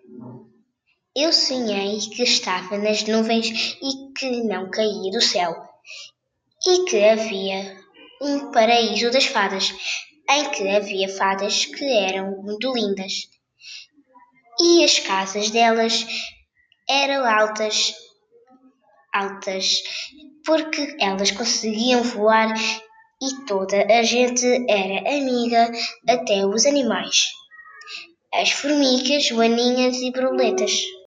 Eu sonhei que estava nas nuvens e que não caía do céu, e que havia um paraíso das fadas, em que havia fadas que eram muito lindas, e as casas delas eram altas, altas, porque elas conseguiam voar e toda a gente era amiga, até os animais, as formigas, joaninhas e borboletas.